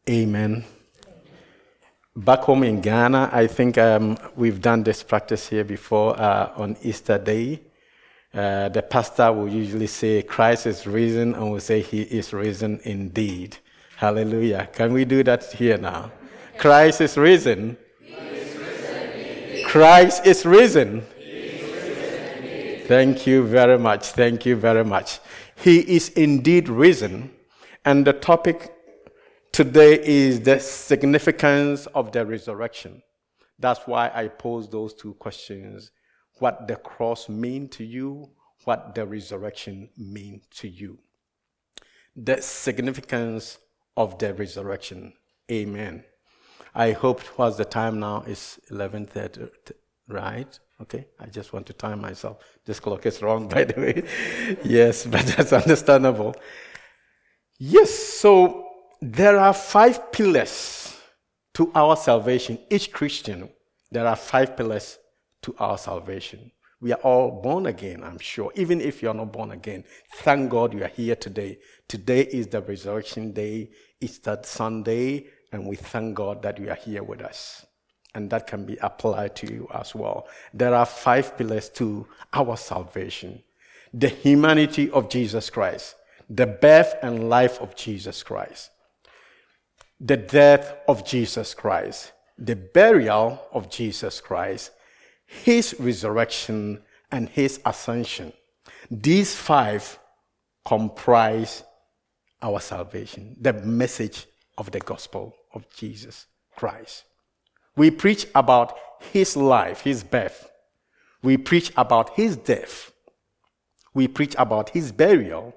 Amen. Back home in Ghana, I think we've done this practice here before on Easter Day. The pastor will usually say, Christ is risen, and we'll say, He is risen indeed. Hallelujah. Can we do that here now? Christ is risen. He is risen indeed. Christ is risen. He is risen indeed. Thank you very much. Thank you very much. He is indeed risen. And the topic today is the significance of the resurrection. That's why I pose those two questions. What the cross mean to you, what the resurrection mean to you. The significance of the resurrection. Amen. I hope what's the time now? It's 11:30, right? Okay, I just want to time myself. This clock is wrong, by the way. Yes, but that's understandable. Yes, so there are 5 pillars to our salvation. Each Christian, there are 5 pillars to our salvation. We are all born again, I'm sure. Even if you are not born again, thank God you are here today. Today is the resurrection day. It's that Sunday, and we thank God that you are here with us. And that can be applied to you as well. There are 5 pillars to our salvation. The humanity of Jesus Christ, the birth and life of Jesus Christ, the death of Jesus Christ, the burial of Jesus Christ, His resurrection, and His ascension. These 5 comprise our salvation, the message of the gospel of Jesus Christ. We preach about His life, His birth. We preach about His death. We preach about His burial,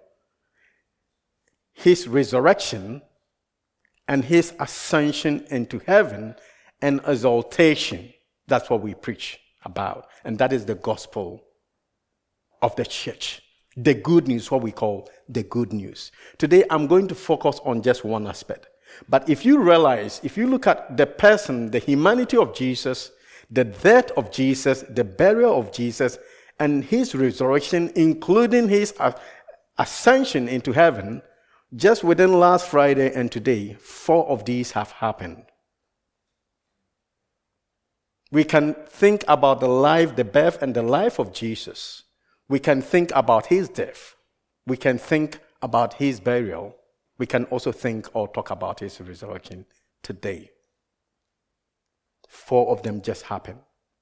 His resurrection, and His ascension into heaven and exaltation. That's what we preach about. And that is the gospel of the church. The good news, what we call the good news. Today, I'm going to focus on just one aspect. But if you realize, if you look at the person, the humanity of Jesus, the death of Jesus, the burial of Jesus, and His resurrection, including His ascension into heaven, just within last Friday and today, 4 of these have happened. We can think about the life, the birth, and the life of Jesus. We can think about His death. We can think about His burial. We can also think or talk about His resurrection today. 4 of them just happened.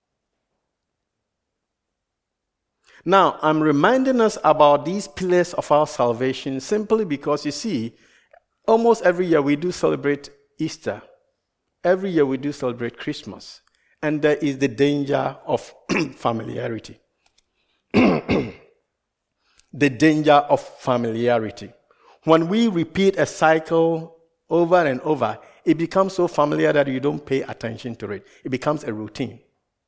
Now, I'm reminding us about these pillars of our salvation simply because, you see, almost every year we do celebrate Easter. Every year we do celebrate Christmas. And there is the danger of familiarity. The danger of familiarity. When we repeat a cycle over and over, it becomes so familiar that you don't pay attention to it. It becomes a routine.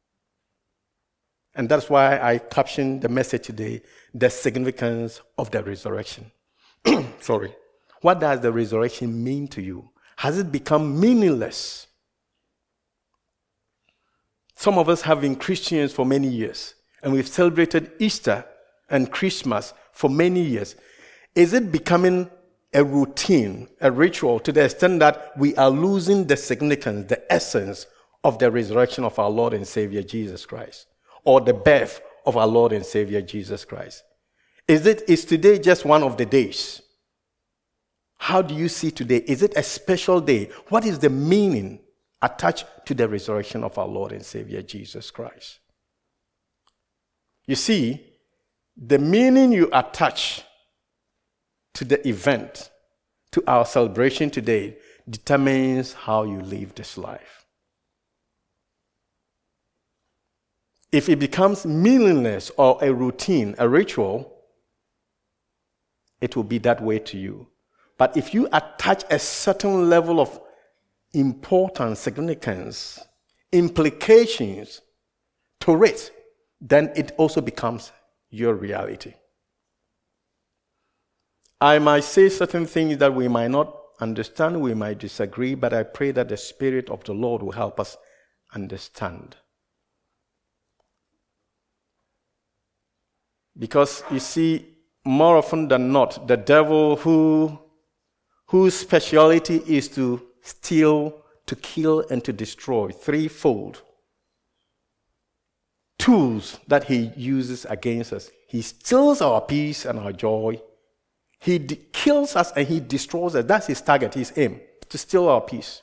And that's why I captioned the message today, the significance of the resurrection. Sorry. What does the resurrection mean to you? Has it become meaningless? Some of us have been Christians for many years, and we've celebrated Easter and Christmas for many years. Is it becoming a routine, a ritual, to the extent that we are losing the significance, the essence of the resurrection of our Lord and Savior Jesus Christ, or the birth of our Lord and Savior Jesus Christ? Is today just one of the days? How do you see today? Is it a special day? What is the meaning attached to the resurrection of our Lord and Savior Jesus Christ? You see, the meaning you attach to the event, to our celebration today, determines how you live this life. If it becomes meaningless or a routine, a ritual, it will be that way to you. But if you attach a certain level of importance, significance, implications to it, then it also becomes your reality. I might say certain things that we might not understand, we might disagree, but I pray that the Spirit of the Lord will help us understand. Because you see, more often than not, the devil whose speciality is to steal, to kill, and to destroy, threefold. Tools that he uses against us. He steals our peace and our joy. He kills us and he destroys us. That's his target, his aim, to steal our peace.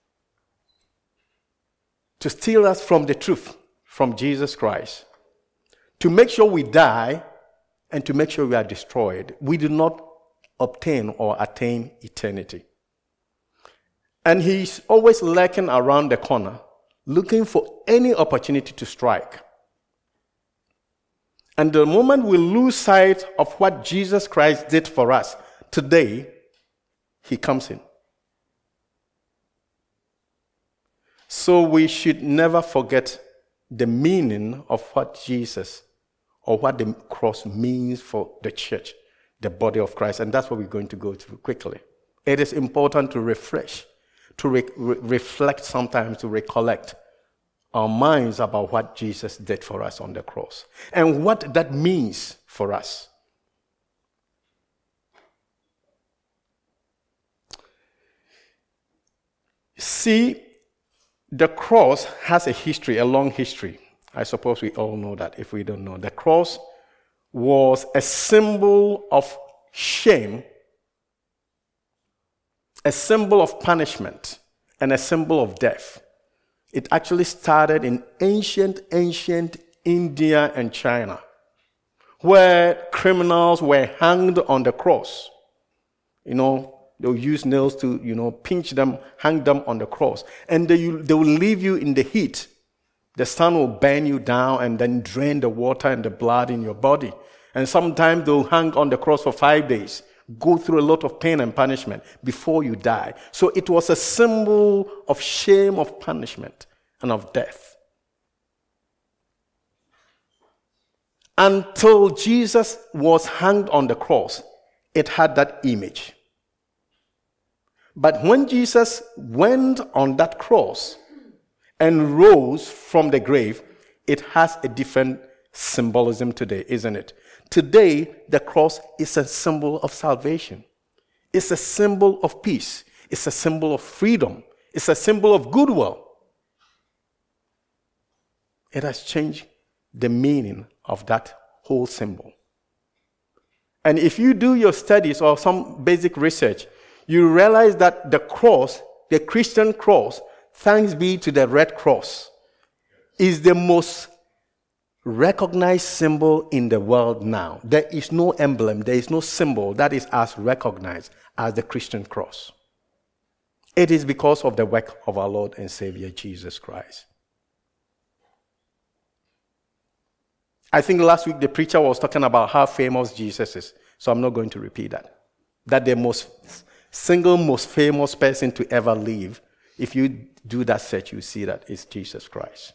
To steal us from the truth, from Jesus Christ. To make sure we die and to make sure we are destroyed. We do not obtain or attain eternity. And he's always lurking around the corner, looking for any opportunity to strike. And the moment we lose sight of what Jesus Christ did for us today, he comes in. So we should never forget the meaning of what Jesus or what the cross means for the church, the body of Christ. And that's what we're going to go through quickly. It is important to refresh, to reflect sometimes, to recollect our minds about what Jesus did for us on the cross and what that means for us. See, the cross has a history, a long history. I suppose we all know that if we don't know. The cross was a symbol of shame, a symbol of punishment, and a symbol of death. It actually started in ancient India and China, where criminals were hanged on the cross. They'll use nails to, pinch them, hang them on the cross. And they will leave you in the heat. The sun will burn you down and then drain the water and the blood in your body. And sometimes they'll hang on the cross for 5 days, go through a lot of pain and punishment before you die. So it was a symbol of shame, of punishment, and of death. Until Jesus was hanged on the cross, it had that image. But when Jesus went on that cross and rose from the grave, it has a different symbolism today, isn't it? Today, the cross is a symbol of salvation. It's a symbol of peace. It's a symbol of freedom. It's a symbol of goodwill. It has changed the meaning of that whole symbol. And if you do your studies or some basic research, you realize that the cross, the Christian cross, thanks be to the Red Cross, is the most recognized symbol in the world now. There is no emblem, there is no symbol that is as recognized as the Christian cross. It is because of the work of our Lord and Savior Jesus Christ. I think last week the preacher was talking about how famous Jesus is, so I'm not going to repeat that. That the most famous person to ever live, if you do that search, you see that it's Jesus Christ.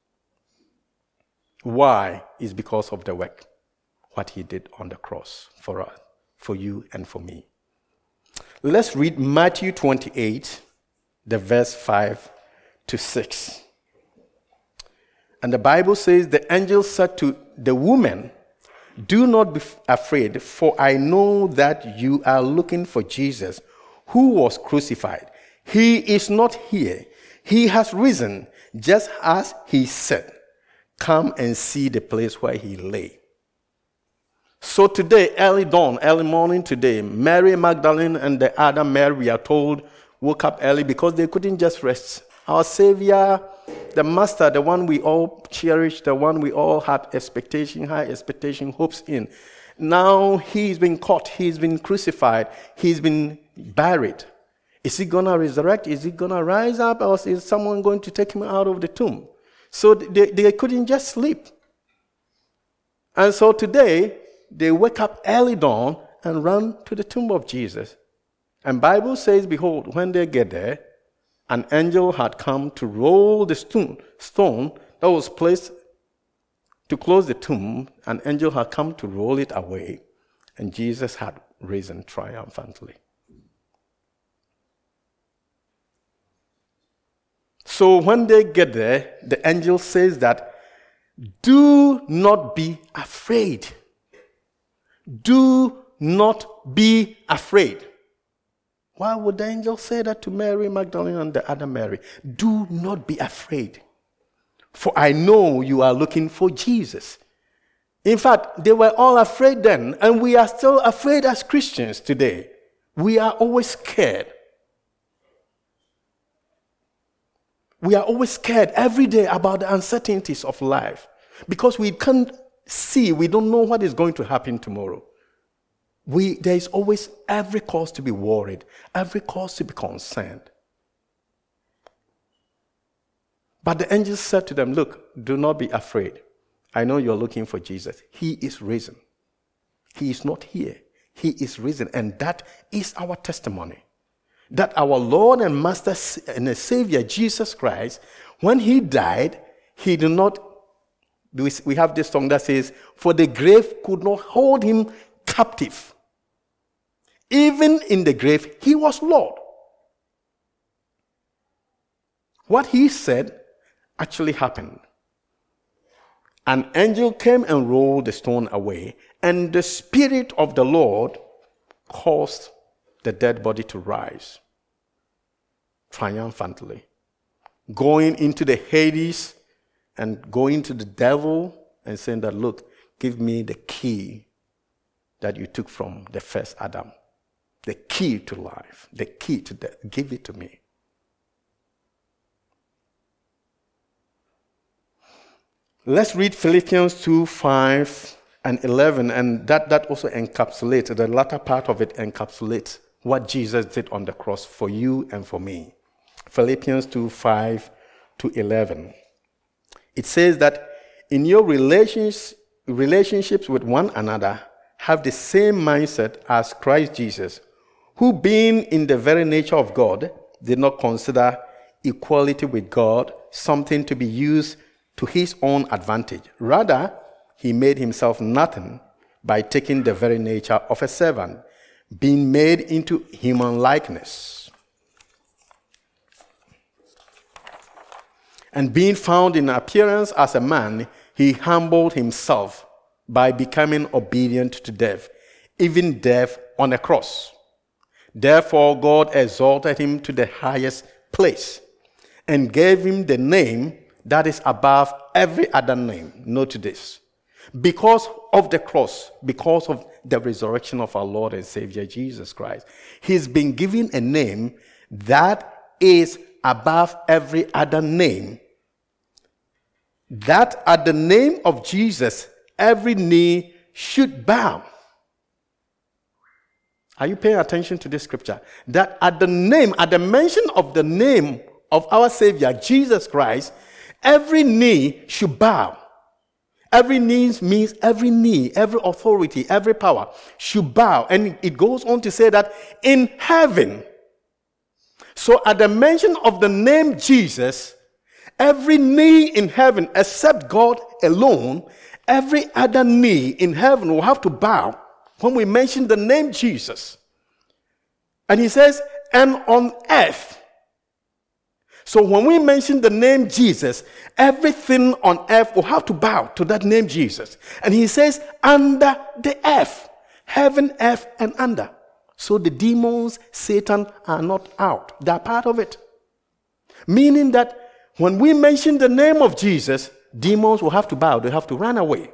Why? It's because of the work, what he did on the cross for us, for you and for me. Let's read Matthew 28, the verse 5 to 6. And the Bible says, the angel said to the woman, "Do not be afraid, for I know that you are looking for Jesus, who was crucified. He is not here. He has risen, just as he said. Come and see the place where he lay." So today, early dawn, early morning today, Mary Magdalene and the other Mary, we are told, woke up early because they couldn't just rest. Our Savior, the Master, the one we all cherish, the one we all had high expectation, hopes in. Now he's been caught, he's been crucified, he's been buried. Is he going to resurrect? Is he going to rise up? Or is someone going to take him out of the tomb? So they couldn't just sleep. And so today, they wake up early dawn and run to the tomb of Jesus. And Bible says, behold, when they get there, an angel had come to roll the stone that was placed to close the tomb. An angel had come to roll it away, and Jesus had risen triumphantly. So when they get there, the angel says that, "Do not be afraid. Do not be afraid." Why would the angel say that to Mary Magdalene and the other Mary? Do not be afraid, for I know you are looking for Jesus. In fact, they were all afraid then, and we are still afraid as Christians today. We are always scared. We are always scared every day about the uncertainties of life because we can't see, we don't know what is going to happen tomorrow. There is always every cause to be worried, every cause to be concerned. But the angel said to them, look, do not be afraid. I know you're looking for Jesus. He is risen. He is not here. He is risen. And that is our testimony. That our Lord and Master and Savior, Jesus Christ, when he died, he did not, we have this song that says, for the grave could not hold him captive. Even in the grave, he was Lord. What he said actually happened. An angel came and rolled the stone away, and the Spirit of the Lord caused the dead body to rise triumphantly, going into the Hades and going to the devil and saying that, look, give me the key that you took from the first Adam, the key to life, the key to death. Give it to me. Let's read Philippians 2:5 and 11, and that also encapsulates, the latter part of it encapsulates what Jesus did on the cross for you and for me. Philippians 2:5 to 11. It says that in your relationships with one another, have the same mindset as Christ Jesus, who being in the very nature of God, did not consider equality with God something to be used to his own advantage. Rather, he made himself nothing by taking the very nature of a servant, being made into human likeness. And being found in appearance as a man, he humbled himself by becoming obedient to death, even death on a cross. Therefore, God exalted him to the highest place and gave him the name that is above every other name. Note this. Because of the cross, because of the resurrection of our Lord and Savior Jesus Christ, he's been given a name that is above every other name. That at the name of Jesus, every knee should bow. Are you paying attention to this scripture? That at the mention of the name of our Savior, Jesus Christ, every knee should bow. Every knee means every knee, every authority, every power should bow. And it goes on to say that in heaven. So at the mention of the name Jesus, every knee in heaven except God alone, every other knee in heaven will have to bow when we mention the name Jesus. And he says, and on earth. So when we mention the name Jesus, everything on earth will have to bow to that name Jesus. And he says, under the earth, heaven, earth, and under. So the demons, Satan are not out. They're part of it. Meaning that when we mention the name of Jesus, demons will have to bow. They have to run away.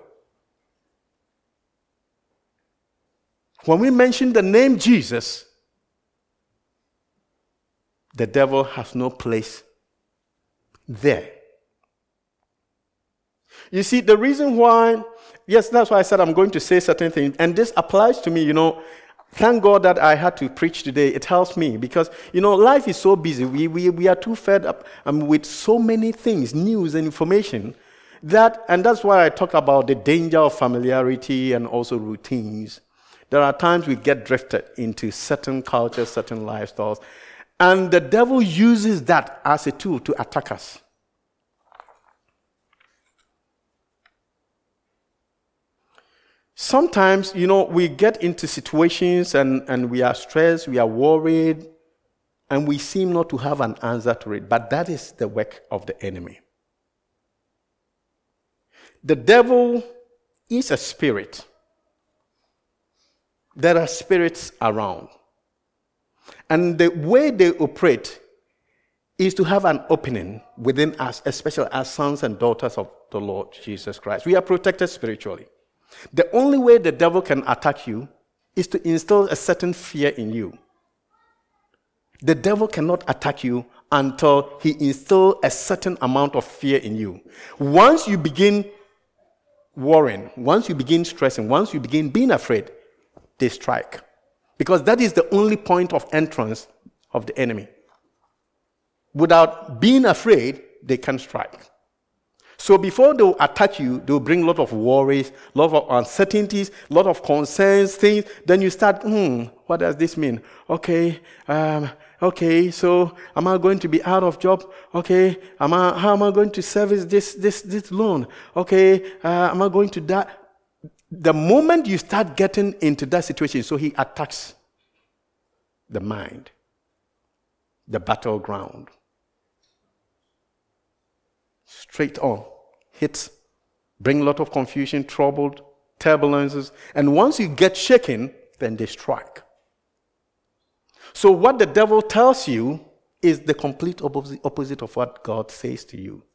When we mention the name Jesus, the devil has no place there. You see, the reason why, yes, that's why I said I'm going to say certain things, and this applies to me, Thank God that I had to preach today. It helps me because, life is so busy. We are too fed up with so many things, news and information, and that's why I talk about the danger of familiarity and also routines. There are times we get drifted into certain cultures, certain lifestyles, and the devil uses that as a tool to attack us. Sometimes, we get into situations and we are stressed, we are worried, and we seem not to have an answer to it. But that is the work of the enemy. The devil is a spirit. There are spirits around. And the way they operate is to have an opening within us, especially as sons and daughters of the Lord Jesus Christ. We are protected spiritually. The only way the devil can attack you is to instill a certain fear in you. The devil cannot attack you until he instills a certain amount of fear in you. Once you begin worrying, once you begin stressing, once you begin being afraid, they strike. Because that is the only point of entrance of the enemy. Without being afraid, they can strike. So before they'll attack you, they'll bring a lot of worries, a lot of uncertainties, a lot of concerns, things. Then you start, what does this mean? Okay, so am I going to be out of job? Okay, how am I going to service this loan? Okay, am I going to die? The moment you start getting into that situation, so he attacks the mind, the battleground. Straight on, hits, bring a lot of confusion, troubled, turbulences, and once you get shaken, then they strike. So what the devil tells you is the complete opposite of what God says to you.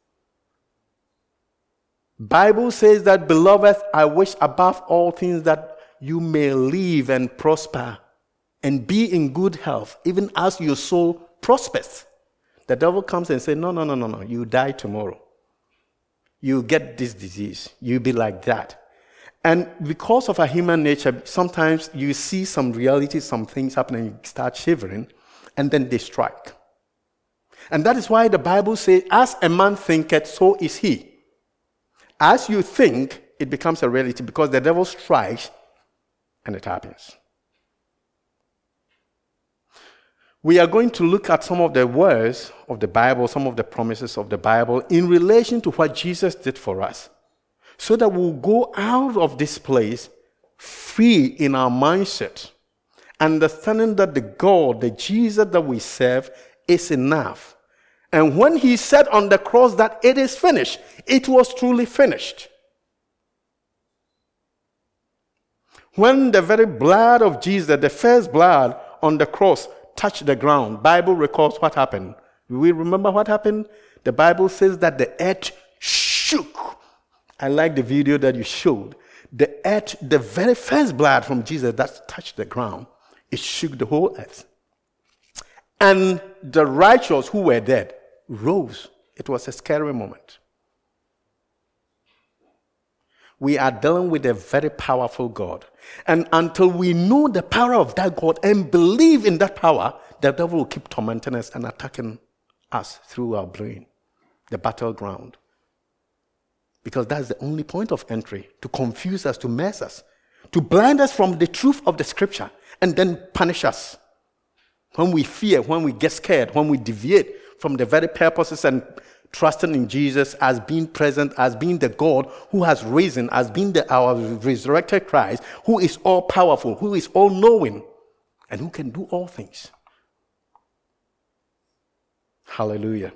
Bible says that, beloved, I wish above all things that you may live and prosper and be in good health, even as your soul prospers. The devil comes and says, no, you die tomorrow. You get this disease. You'll be like that. And because of our human nature, sometimes you see some reality, some things happen, and you start shivering, and then they strike. And that is why the Bible says, as a man thinketh, so is he. As you think, it becomes a reality because the devil strikes, and it happens. We are going to look at some of the words of the Bible, some of the promises of the Bible in relation to what Jesus did for us, so that we'll go out of this place free in our mindset, understanding that the God, the Jesus that we serve, is enough. And when he said on the cross that it is finished, it was truly finished. When the very blood of Jesus, the first blood on the cross, touched the ground, Bible records what happened. We remember what happened? The Bible says that the earth shook. I like the video that you showed. The earth, the very first blood from Jesus that touched the ground, it shook the whole earth. And the righteous who were dead rose. It was a scary moment. We are dealing with a very powerful God. And until we know the power of that God and believe in that power, the devil will keep tormenting us and attacking us through our brain, the battleground. Because that's the only point of entry, to confuse us, to mess us, to blind us from the truth of the scripture, and then punish us. When we fear, when we get scared, when we deviate from the very purposes and trusting in Jesus as being present, as being the God who has risen, as being our resurrected Christ, who is all powerful, who is all knowing, and who can do all things. Hallelujah.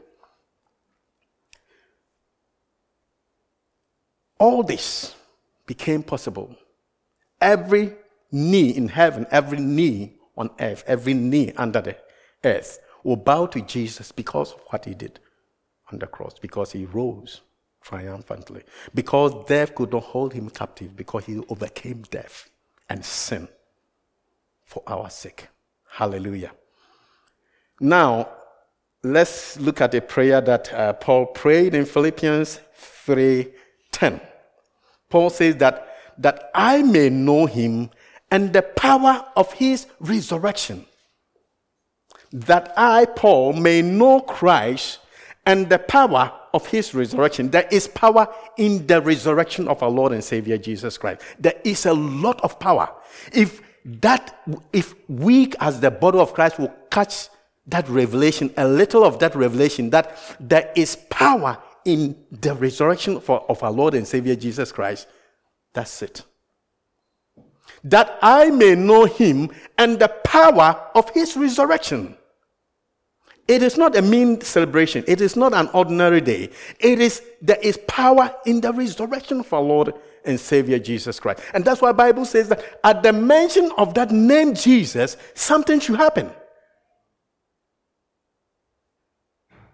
All this became possible. Every knee in heaven, every knee on earth, every knee under the earth will bow to Jesus because of what he did on the cross, because he rose triumphantly, because death could not hold him captive, because he overcame death and sin for our sake. Hallelujah. Now, let's look at a prayer that Paul prayed in Philippians 3:10. Paul says that I may know him and the power of his resurrection. That I, Paul, may know Christ and the power of his resurrection. There is power in the resurrection of our Lord and Savior Jesus Christ. There is a lot of power. If we as the body of Christ will catch that revelation, a little of that revelation, that there is power in the resurrection of our Lord and Savior Jesus Christ, that's it. That I may know him and the power of his resurrection. It is not a mean celebration. It is not an ordinary day. There is power in the resurrection of our Lord and Savior Jesus Christ. And that's why the Bible says that at the mention of that name Jesus, something should happen.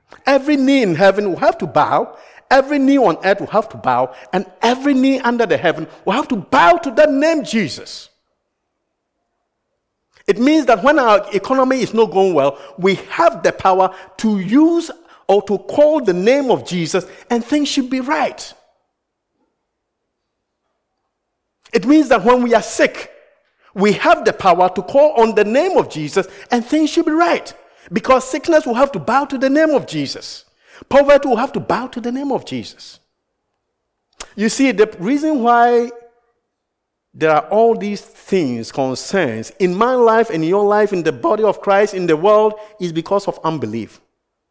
Every knee in heaven will have to bow, every knee on earth will have to bow, and every knee under the heaven will have to bow to that name Jesus. It means that when our economy is not going well, we have the power to use or to call the name of Jesus and things should be right. It means that when we are sick, we have the power to call on the name of Jesus and things should be right. Because sickness will have to bow to the name of Jesus. Poverty will have to bow to the name of Jesus. You see, the reason why there are all these things, concerns, in my life, in your life, in the body of Christ, in the world, is because of unbelief.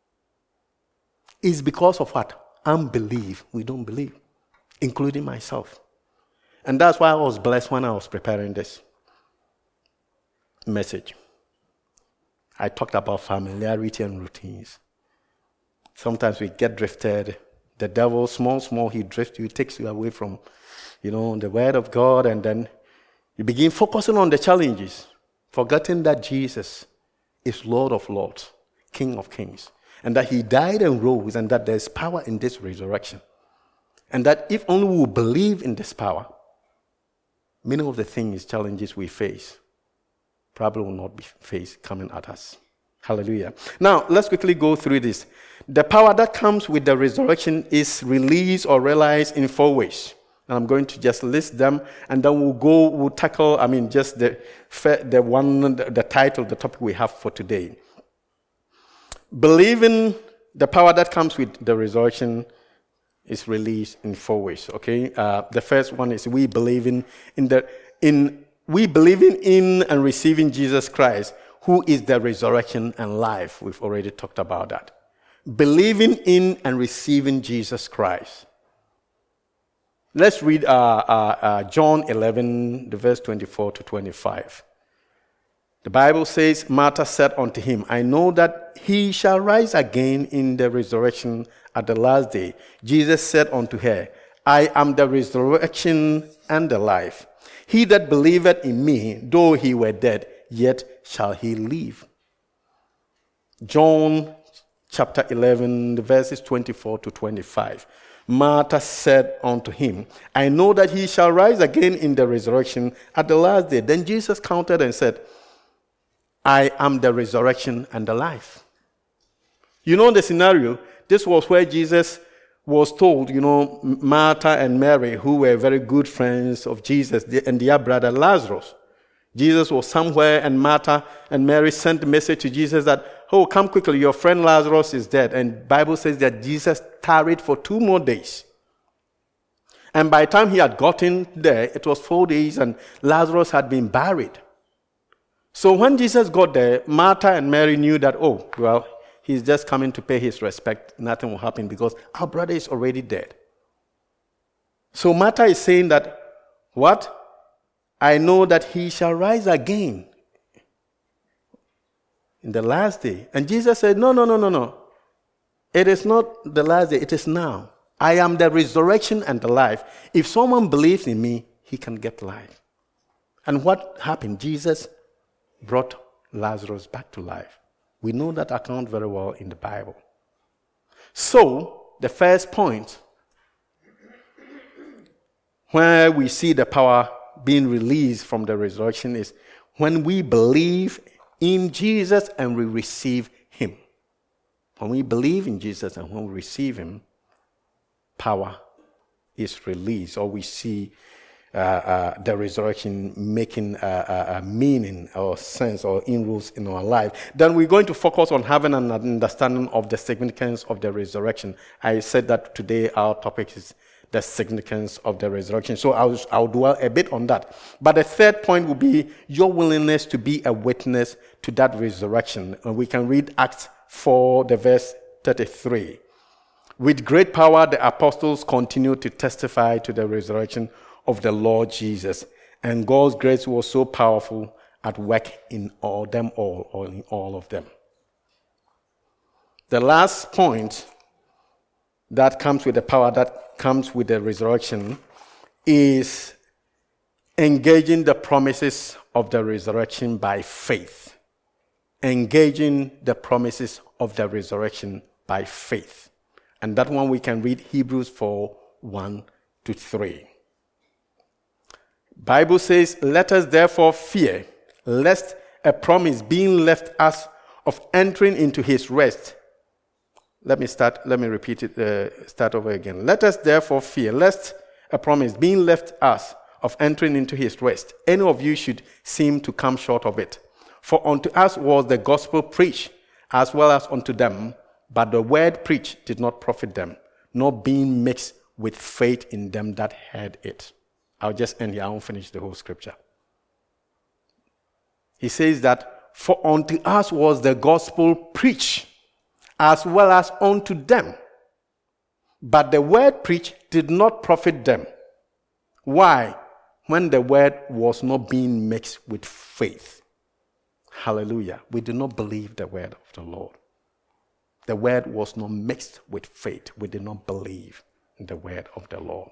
It's because of what? Unbelief. We don't believe, including myself. And that's why I was blessed when I was preparing this message. I talked about familiarity and routines. Sometimes we get drifted. The devil, small, he drifts you, takes you away from, the word of God, and then you begin focusing on the challenges, forgetting that Jesus is Lord of Lords, King of Kings, and that he died and rose, and that there's power in this resurrection. And that if only we believe in this power, many of the things, challenges we face, probably will not be faced coming at us. Hallelujah. Now, let's quickly go through this. The power that comes with the resurrection is released or realized in 4 ways. And I'm going to just list them, and then we'll tackle, just the title, the topic we have for today. Believing the power that comes with the resurrection is released in 4 ways, okay? The first one is we believing in and receiving Jesus Christ, who is the resurrection and life. We've already talked about that. Believing in and receiving Jesus Christ. Let's read John 11, the verse 24 to 25. The Bible says, Martha said unto him, I know that he shall rise again in the resurrection at the last day. Jesus said unto her, I am the resurrection and the life. He that believeth in me, though he were dead, yet shall he live. John chapter 11, the verses 24 to 25. Martha said unto him, I know that he shall rise again in the resurrection at the last day. Then Jesus countered and said, I am the resurrection and the life. You know the scenario? This was where Jesus was told, Martha and Mary, who were very good friends of Jesus, and their brother Lazarus. Jesus was somewhere, and Martha and Mary sent a message to Jesus that, oh, come quickly, your friend Lazarus is dead. And the Bible says that Jesus tarried for 2 more days. And by the time he had gotten there, it was 4 days, and Lazarus had been buried. So when Jesus got there, Martha and Mary knew that, he's just coming to pay his respect. Nothing will happen because our brother is already dead. So Martha is saying that, what? I know that he shall rise again in the last day. And Jesus said, no. It is not the last day, it is now. I am the resurrection and the life. If someone believes in me, he can get life. And what happened? Jesus brought Lazarus back to life. We know that account very well in the Bible. So, the first point, where we see the power being released from the resurrection, is when we believe in Jesus and we receive him. When we believe in Jesus and when we receive him, power is released, or we see the resurrection making a meaning or sense or inroads in our life. Then we're going to focus on having an understanding of the significance of the resurrection. I said that today our topic is the significance of the resurrection. So I'll dwell a bit on that. But the third point will be your willingness to be a witness to that resurrection. And we can read Acts 4, the verse 33. With great power, the apostles continued to testify to the resurrection of the Lord Jesus. And God's grace was so powerful at work in all of them. The last point that comes with the power that comes with the resurrection is engaging the promises of the resurrection by faith. Engaging the promises of the resurrection by faith. And that one we can read Hebrews 4, 1-3. Bible says, let us therefore fear, lest a promise being left us of entering into his rest. Let me repeat it, start over again. Let us therefore fear, lest a promise being left us of entering into his rest, any of you should seem to come short of it. For unto us was the gospel preached, as well as unto them, but the word preached did not profit them, nor being mixed with faith in them that heard it. I'll just end here. I won't finish the whole scripture. He says that, for unto us was the gospel preached, as well as unto them, but the word preached did not profit them. Why? When the word was not being mixed with faith. Hallelujah. We do not believe the word of the Lord. The word was not mixed with faith. We did not believe in the word of the Lord.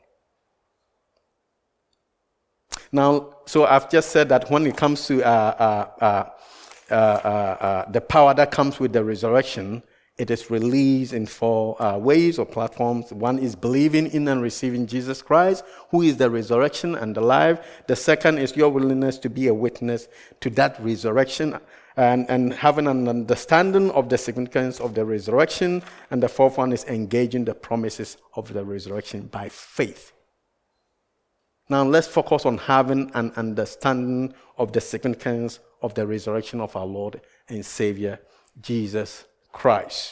Now, so I've just said that when it comes to the power that comes with the resurrection, it is released in 4 ways or platforms. One is believing in and receiving Jesus Christ, who is the resurrection and the life. The second is your willingness to be a witness to that resurrection and having an understanding of the significance of the resurrection. And the fourth one is engaging the promises of the resurrection by faith. Now let's focus on having an understanding of the significance of the resurrection of our Lord and Savior, Jesus Christ.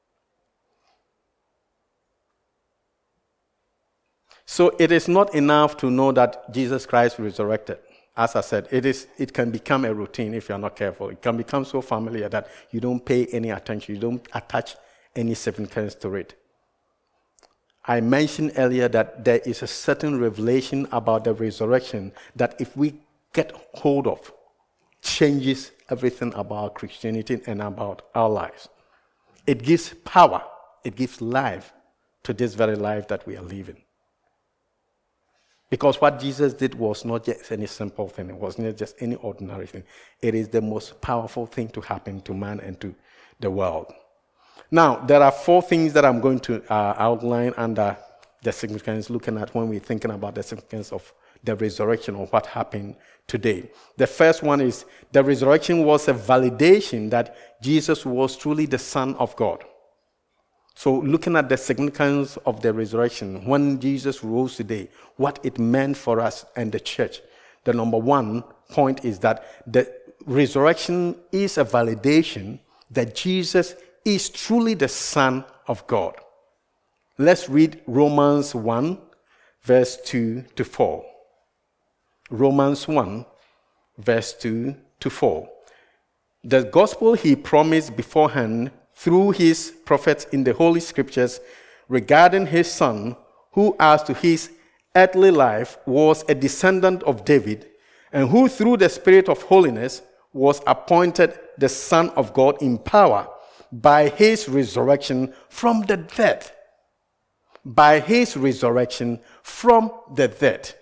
So it is not enough to know that Jesus Christ resurrected. As I said, it can become a routine if you're not careful. It can become so familiar that you don't pay any attention, you don't attach any significance to it. I mentioned earlier that there is a certain revelation about the resurrection that if we get hold of, changes everything about Christianity and about our lives. It gives power, it gives life to this very life that we are living. Because what Jesus did was not just any simple thing, it was not just any ordinary thing. It is the most powerful thing to happen to man and to the world. Now, there are 4 things that I'm going to outline under the significance, looking at when we're thinking about the significance of the resurrection or what happened today. The first one is the resurrection was a validation that Jesus was truly the Son of God. So looking at the significance of the resurrection, when Jesus rose today, what it meant for us and the church, the number 1 point is that the resurrection is a validation that Jesus is truly the Son of God. Let's read Romans 1, verse 2-4. Romans 1, verse 2-4. The gospel he promised beforehand through his prophets in the Holy Scriptures regarding his Son, who as to his earthly life was a descendant of David, and who through the Spirit of holiness was appointed the Son of God in power, by his resurrection from the dead. By his resurrection from the dead.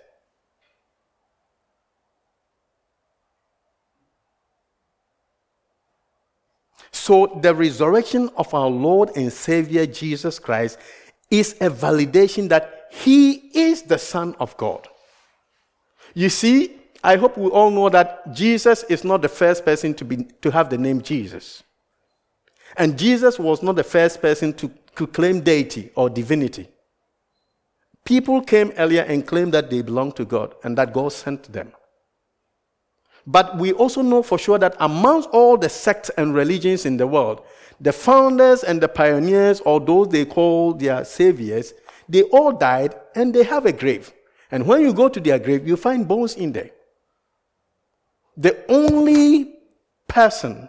So the resurrection of our Lord and Savior Jesus Christ is a validation that he is the Son of God. You see, I hope we all know that Jesus is not the first person to have the name Jesus. And Jesus was not the first person to claim deity or divinity. People came earlier and claimed that they belonged to God and that God sent them. But we also know for sure that amongst all the sects and religions in the world, the founders and the pioneers, or those they call their saviors, they all died and they have a grave. And when you go to their grave, you find bones in there. The only person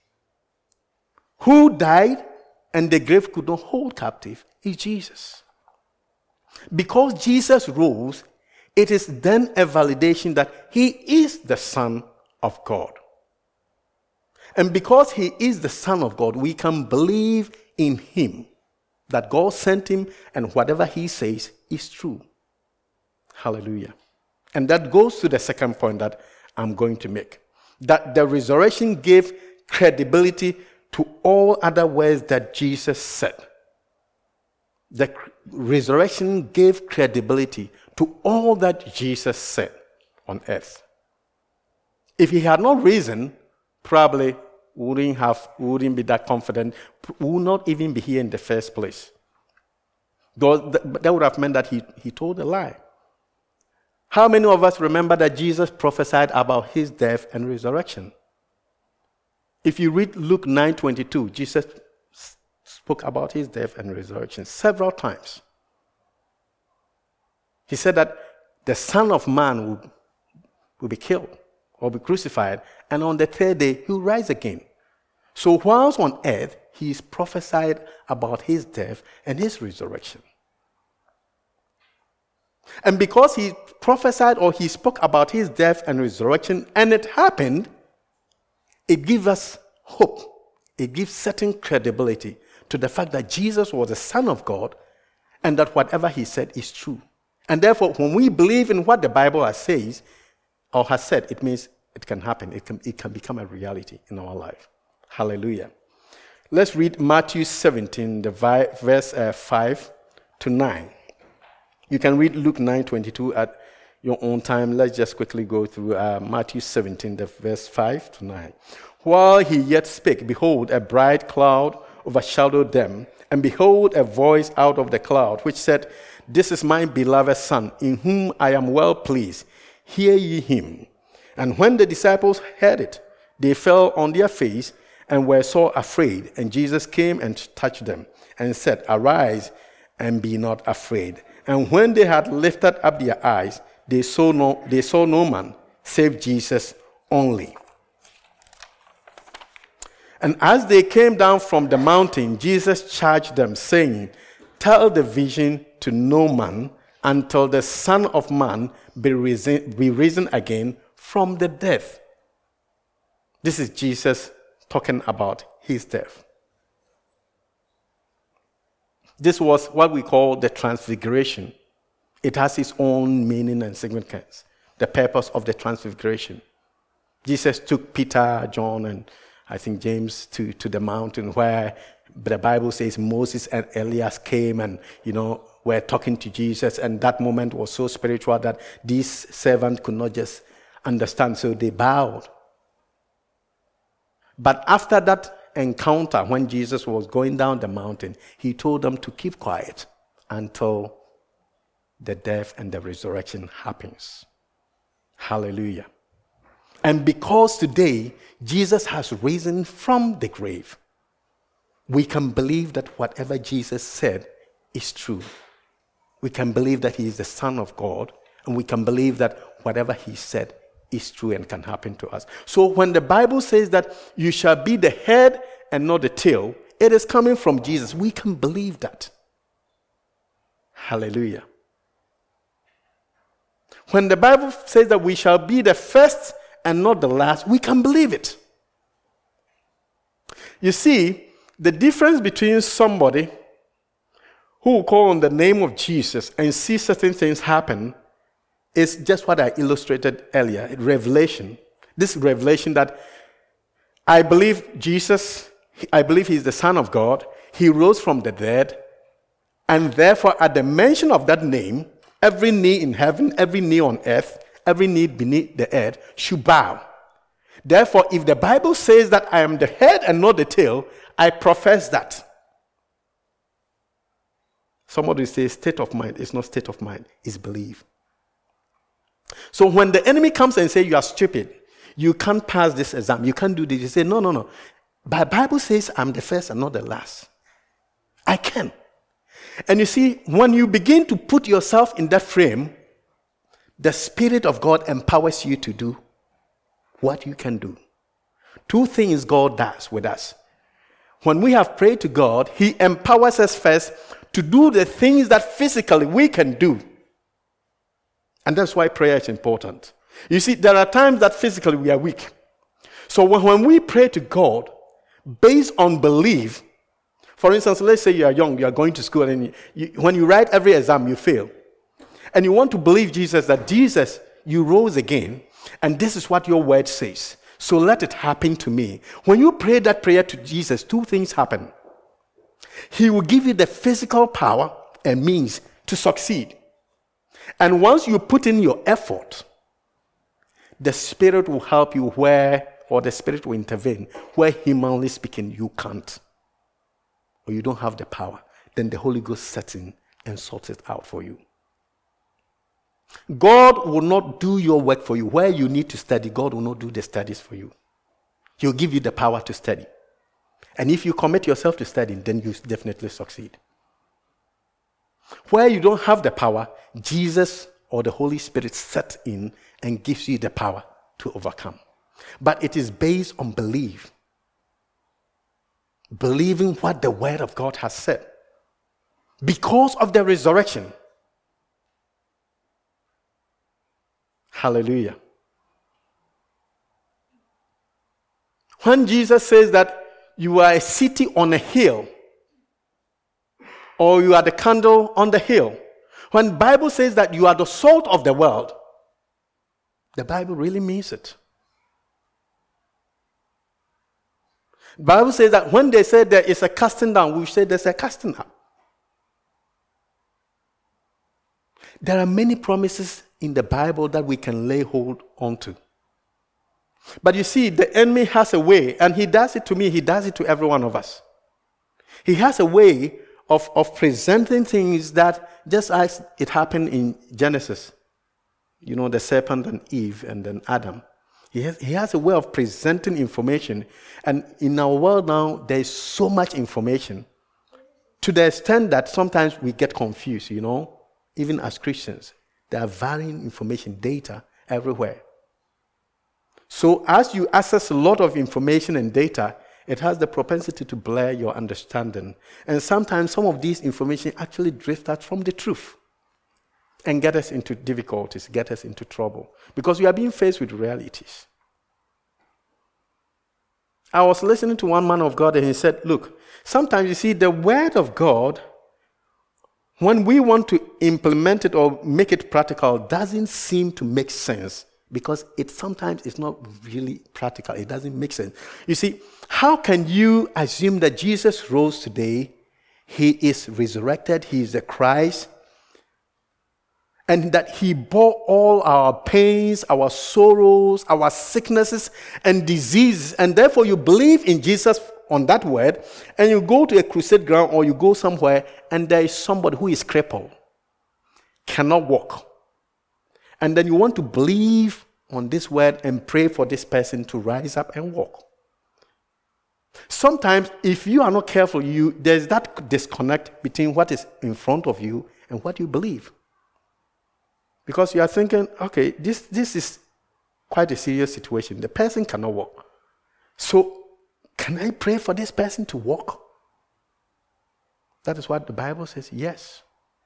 who died and the grave could not hold captive is Jesus. Because Jesus rose, it is then a validation that he is the Son of God. And because he is the Son of God, we can believe in him, that God sent him and whatever he says is true. Hallelujah. And that goes to the second point that I'm going to make. That the resurrection gave credibility to all other words that Jesus said. The resurrection gave credibility to all that Jesus said on earth. If he had not risen, probably wouldn't be that confident, would not even be here in the first place. That would have meant that he told a lie. How many of us remember that Jesus prophesied about his death and resurrection? If you read Luke 9:22, Jesus spoke about his death and resurrection several times. He said that the Son of Man will be killed or be crucified, and on the third day he will rise again. So whilst on earth, he is prophesied about his death and his resurrection. And because he prophesied or he spoke about his death and resurrection, and it happened, it gives us hope. It gives certain credibility to the fact that Jesus was the Son of God and that whatever he said is true. And therefore, when we believe in what the Bible says or has said, it means it can happen. It can become a reality in our life. Hallelujah. Let's read Matthew 17, verse 5 to 9. You can read Luke 9:22 at your own time. Let's just quickly go through Matthew 17, verse 5 to 9. While he yet spake, behold, a bright cloud overshadowed them, and behold, a voice out of the cloud, which said, This is my beloved Son, in whom I am well pleased. Hear ye him. And when the disciples heard it, they fell on their face and were so afraid. And Jesus came and touched them and said, Arise and be not afraid. And when they had lifted up their eyes, they saw no man save Jesus only. And as they came down from the mountain, Jesus charged them, saying, Tell the vision to no man until the Son of Man be risen again from the dead. This is Jesus talking about his death. This was what we call the transfiguration. It has its own meaning and significance, the purpose of the transfiguration. Jesus took Peter, John, and I think James to the mountain where the Bible says Moses and Elias came and, were talking to Jesus. And that moment was so spiritual that these servants could not just understand, so they bowed. But after that encounter, when Jesus was going down the mountain, he told them to keep quiet until the death and the resurrection happens. Hallelujah. And because today Jesus has risen from the grave, we can believe that whatever Jesus said is true. We can believe that he is the Son of God, and we can believe that whatever he said is true and can happen to us. So when the Bible says that you shall be the head and not the tail, it is coming from Jesus. We can believe that. Hallelujah. When the Bible says that we shall be the first and not the last, we can believe it. You see, the difference between somebody who will call on the name of Jesus and see certain things happen is just what I illustrated earlier, revelation. This revelation that I believe Jesus, I believe he's the Son of God, he rose from the dead, and therefore at the mention of that name, every knee in heaven, every knee on earth, every knee beneath the earth should bow. Therefore, if the Bible says that I am the head and not the tail, I profess that. Somebody says state of mind. It's not state of mind, it's belief. So when the enemy comes and says you are stupid, you can't pass this exam, you can't do this, you say, no. But the Bible says I'm the first and not the last. I can. And you see, when you begin to put yourself in that frame, the Spirit of God empowers you to do what you can do. Two things God does with us. When we have prayed to God, he empowers us first to do the things that physically we can do. And that's why prayer is important. You see, there are times that physically we are weak. So when we pray to God based on belief, for instance, let's say you are young, you are going to school, and when you write every exam, you fail. And you want to believe Jesus, that Jesus, you rose again, and this is what your word says. so let it happen to me. When you pray that prayer to Jesus, two things happen. He will give you the physical power and means to succeed. And once you put in your effort, the Spirit will help you or the Spirit will intervene where, humanly speaking, you can't, or you don't have the power. Then the Holy Ghost sets in and sorts it out for you. God will not do your work for you. Where you need to study, God will not do the studies for you. He'll give you the power to study. And if you commit yourself to studying, then you definitely succeed. Where you don't have the power, Jesus or the Holy Spirit sets in and gives you the power to overcome. But it is based on belief. Believing what the Word of God has said. Because of the resurrection. Hallelujah. When Jesus says that you are a city on a hill, or you are the candle on the hill, when the Bible says that you are the salt of the world, the Bible really means it. The Bible says that when they say there is a casting down, we say there's a casting up. There are many promises in the Bible that we can lay hold onto. But you see, the enemy has a way, and he does it to me, he does it to every one of us. He has a way of presenting things that, just as it happened in Genesis, you know, the serpent and Eve and then Adam. He has a way of presenting information. And in our world now, there is so much information to the extent that sometimes we get confused, you know, even as Christians. There are varying information, data everywhere. So as you access a lot of information and data, it has the propensity to blur your understanding. And sometimes some of these information actually drift us from the truth and get us into difficulties, get us into trouble. Because we are being faced with realities. I was listening to one man of God and he said, look, sometimes you see the Word of God, when we want to implement it or make it practical, doesn't seem to make sense because sometimes it's not really practical. It doesn't make sense. You see, how can you assume that Jesus rose today, he is resurrected, he is the Christ, and that he bore all our pains, our sorrows, our sicknesses and diseases, and therefore you believe in Jesus on that word, and you go to a crusade ground or you go somewhere and there is somebody who is crippled, cannot walk, and then you want to believe on this word and pray for this person to rise up and walk. Sometimes if you are not careful, there's that disconnect between what is in front of you and what you believe. Because you are thinking, okay, this is quite a serious situation. The person cannot walk. So, can I pray for this person to walk? That is what the Bible says, yes.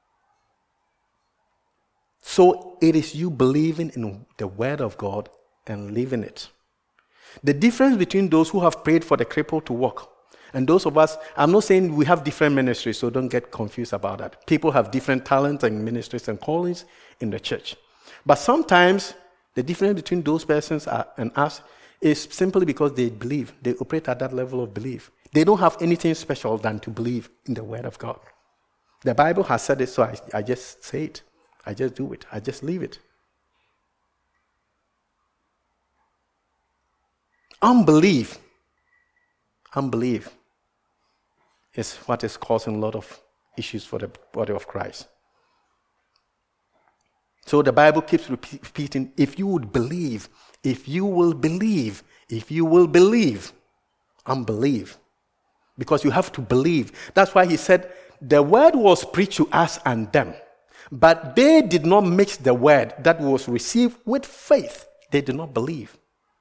So, it is you believing in the Word of God and living it. The difference between those who have prayed for the cripple to walk and those of us, I'm not saying we have different ministries, so don't get confused about that. People have different talents and ministries and callings in the church. But sometimes the difference between those persons and us is simply because they believe. They operate at that level of belief. They don't have anything special than to believe in the Word of God. The Bible has said it, so I just say it. I just do it. I just leave it. Unbelief is what is causing a lot of issues for the body of Christ. So the Bible keeps repeating, if you would believe, if you will believe, if you will believe, unbelief. Because you have to believe. That's why he said, the word was preached to us and them, but they did not mix the word that was received with faith. They did not believe.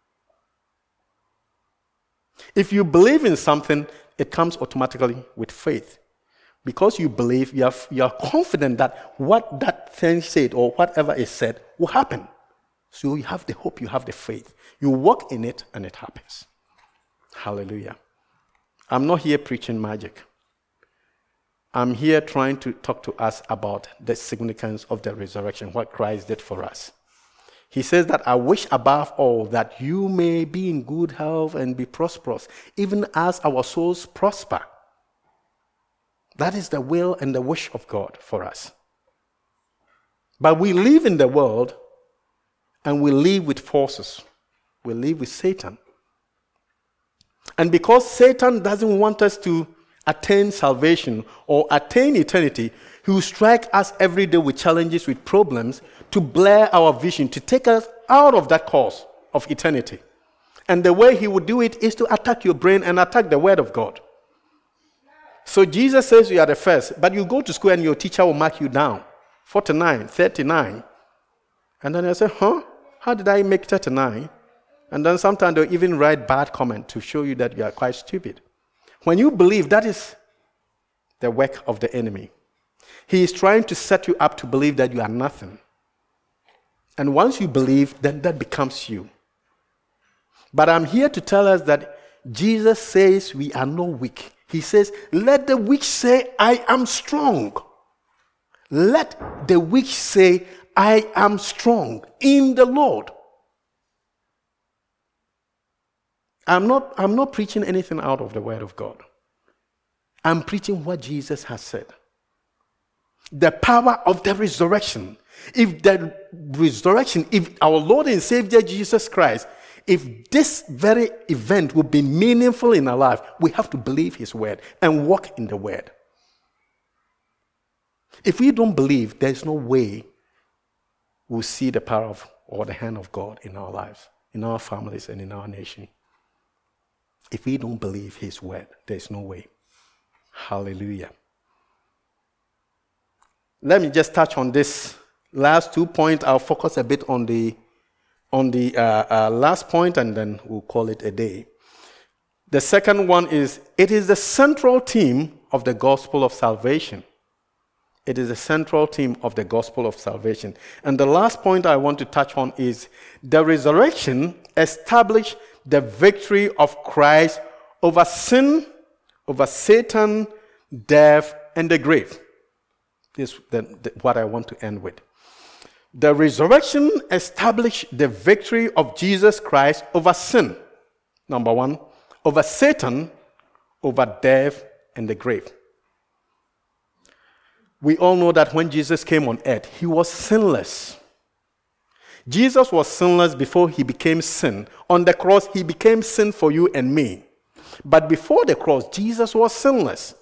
If you believe in something, it comes automatically with faith. Because you believe, you are confident that what that thing said or whatever is said will happen. So you have the hope, you have the faith. You walk in it and it happens. Hallelujah. I'm not here preaching magic. I'm here trying to talk to us about the significance of the resurrection, what Christ did for us. He says that I wish above all that you may be in good health and be prosperous, even as our souls prosper. That is the will and the wish of God for us. But we live in the world and we live with forces. We live with Satan. And because Satan doesn't want us to attain salvation or attain eternity, he will strike us every day with challenges, with problems, to blur our vision, to take us out of that course of eternity. And the way he would do it is to attack your brain and attack the word of God. So Jesus says you are the first, but you go to school and your teacher will mark you down. 49, 39. And then I say, how did I make 39? And then sometimes they'll even write bad comment to show you that you are quite stupid. When you believe, that is the work of the enemy. He is trying to set you up to believe that you are nothing. And once you believe, then that becomes you. But I'm here to tell us that Jesus says we are not weak. He says, let the weak say, I am strong. Let the weak say, I am strong in the Lord. I'm not preaching anything out of the word of God. I'm preaching what Jesus has said. The power of the resurrection. If our Lord and Savior Jesus Christ, if this very event will be meaningful in our life, we have to believe his word and walk in the word. If we don't believe, there's no way we'll see the power of or the hand of God in our lives, in our families, and in our nation. If we don't believe his word, there's no way. Hallelujah. Let me just touch on this last 2 points. I'll focus a bit on the last point, and then we'll call it a day. The second one is, it is the central theme of the gospel of salvation. It is the central theme of the gospel of salvation. And the last point I want to touch on is, the resurrection established the victory of Christ over sin, over Satan, death, and the grave. This is what I want to end with. The resurrection established the victory of Jesus Christ over sin, number one, over Satan, over death, and the grave. We all know that when Jesus came on earth, he was sinless. Jesus was sinless before he became sin. On the cross, he became sin for you and me. But before the cross, Jesus was sinless.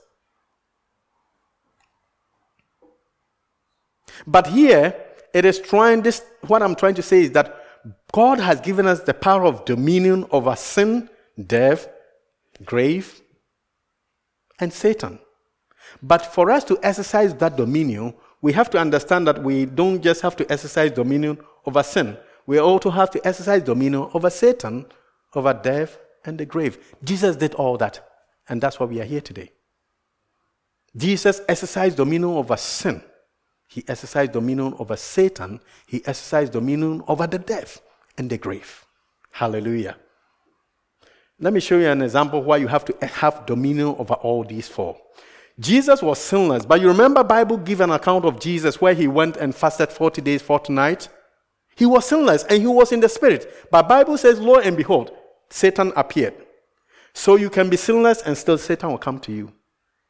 But here, what I'm trying to say is that God has given us the power of dominion over sin, death, grave, and Satan. But for us to exercise that dominion, we have to understand that we don't just have to exercise dominion over sin. We also have to exercise dominion over Satan, over death, and the grave. Jesus did all that, and that's why we are here today. Jesus exercised dominion over sin. He exercised dominion over Satan. He exercised dominion over the death and the grave. Hallelujah. Let me show you an example why you have to have dominion over all these four. Jesus was sinless, but you remember Bible give an account of Jesus where he went and fasted 40 days, 40 nights? He was sinless and he was in the spirit. But Bible says, lo and behold, Satan appeared. So you can be sinless and still Satan will come to you.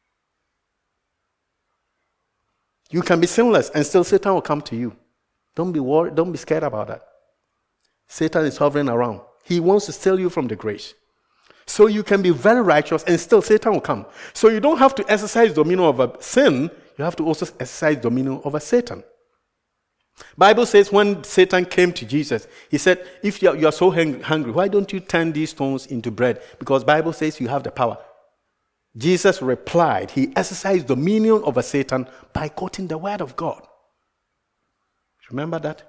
You can be sinless and still Satan will come to you. Don't be worried, don't be scared about that. Satan is hovering around. He wants to steal you from the grace. So you can be very righteous and still Satan will come. So you don't have to exercise dominion over sin, you have to also exercise dominion over Satan. Bible says when Satan came to Jesus, he said, if you are so hungry, why don't you turn these stones into bread? Because Bible says you have the power. Jesus replied, he exercised dominion over Satan by quoting the word of God. Remember that?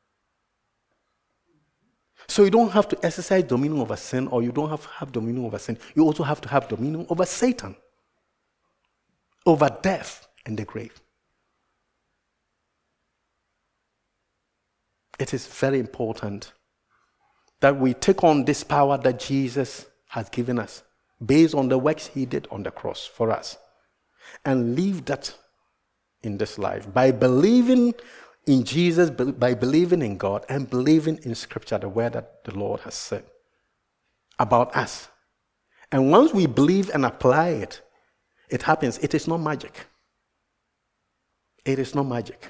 So you don't have to exercise dominion over sin, or you don't have dominion over sin. You also have to have dominion over Satan, over death and the grave. It is very important that we take on this power that Jesus has given us based on the works he did on the cross for us, and live that in this life by believing in Jesus by believing in God and believing in Scripture, the word that the Lord has said about us. And once we believe and apply it, it happens. It is not magic. It is not magic.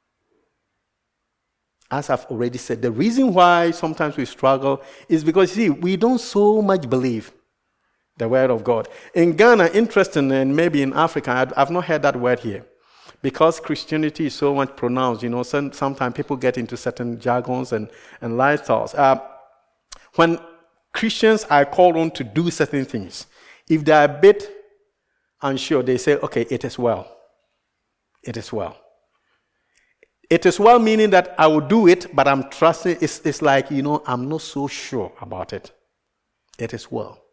As I've already said, the reason why sometimes we struggle is because, see, we don't so much believe the word of God. In Ghana, interesting, and maybe in Africa, I've not heard that word here. Because Christianity is so much pronounced, sometimes people get into certain jargons and lifestyles. When Christians are called on to do certain things, if they are a bit unsure, they say, okay, it is well. It is well. It is well meaning that I will do it, but I'm trusting. It's like, I'm not so sure about it. It is well.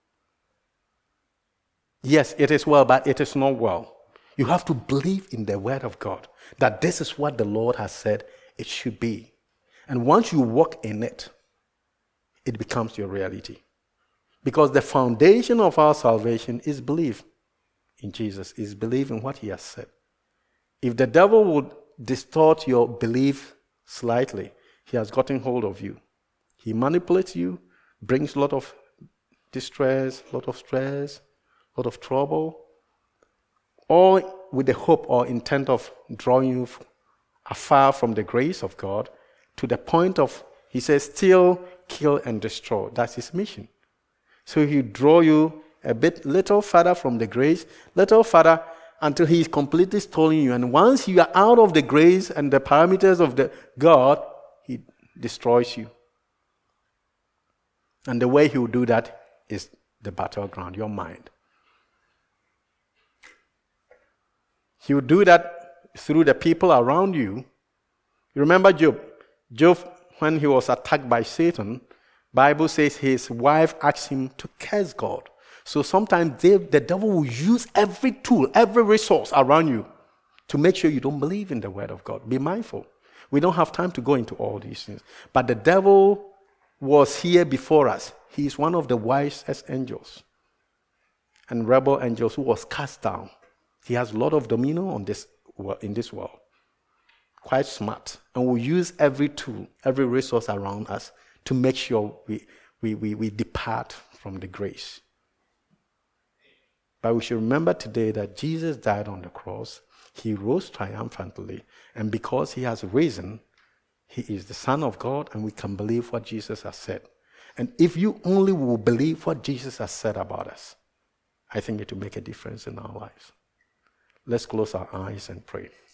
Yes, it is well, but it is not well. You have to believe in the word of God, that this is what the Lord has said it should be. And once you walk in it, it becomes your reality. Because the foundation of our salvation is belief in Jesus, is belief in what he has said. If the devil would distort your belief slightly, he has gotten hold of you. He manipulates you, brings a lot of distress, a lot of stress, a lot of trouble, all with the hope or intent of drawing you afar from the grace of God to the point of, he says, steal, kill, and destroy. That's his mission. So he draw you little further from the grace, little further until he's completely stolen you. And once you are out of the grace and the parameters of the God, he destroys you. And the way he will do that is the battleground, your mind. He will do that through the people around you. You remember Job? Job, when he was attacked by Satan, Bible says his wife asked him to curse God. So sometimes the devil will use every tool, every resource around you to make sure you don't believe in the word of God. Be mindful. We don't have time to go into all these things. But the devil was here before us. He is one of the wisest angels and rebel angels who was cast down. He has a lot of dominion in this world. Quite smart. And will use every tool, every resource around us to make sure we depart from the grace. But we should remember today that Jesus died on the cross. He rose triumphantly. And because he has risen, he is the Son of God, and we can believe what Jesus has said. And if you only will believe what Jesus has said about us, I think it will make a difference in our lives. Let's close our eyes and pray.